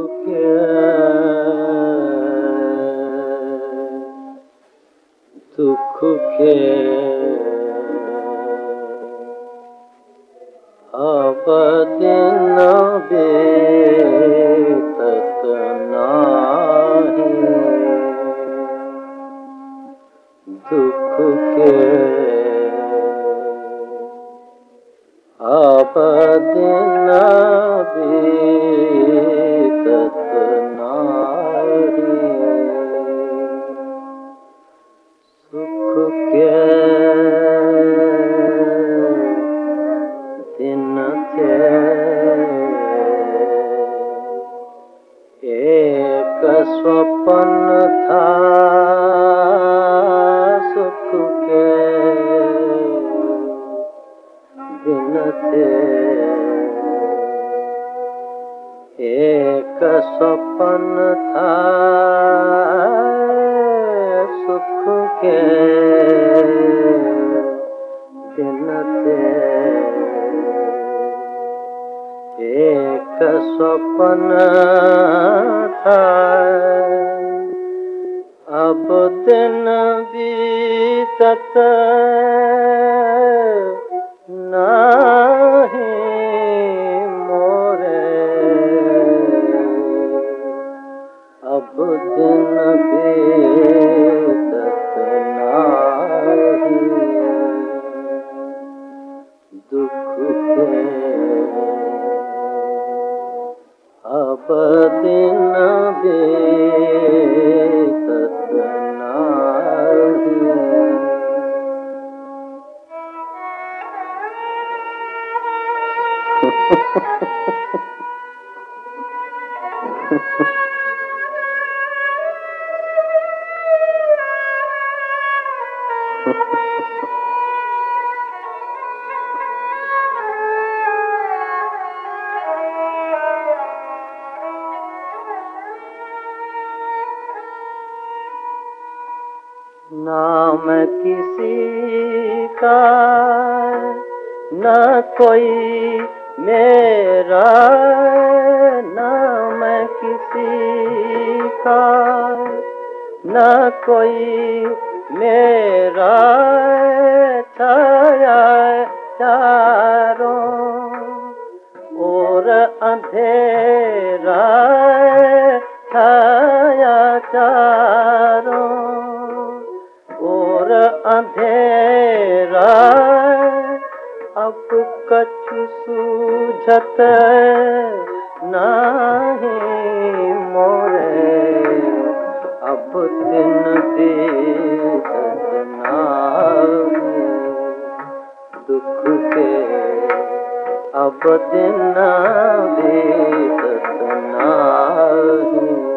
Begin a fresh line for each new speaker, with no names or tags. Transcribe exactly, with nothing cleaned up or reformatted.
के दुख के अब दिन बीतत नाही, दुख के अब दिन बीतत नाही, सुख के दिन थे एक स्वप्न था, सुख के दिन थे एक स्वप्न था, सुख के दिन थे एक स्वप्न था, अब दिन बीतत नाही मोरे, अब दिन बीतत नाही, दुख के अब दिन बीतत नाही। नाम किसी का न कोई मेरा, नाम किसी का न कोई मेरा, छाया चारों और अंधेरा, छाया चारों और अंधेरा, अब कछु सूझत नहीं मोरे, अब दिन बीतत नाही, दुख के अब दिन बीतत नाही।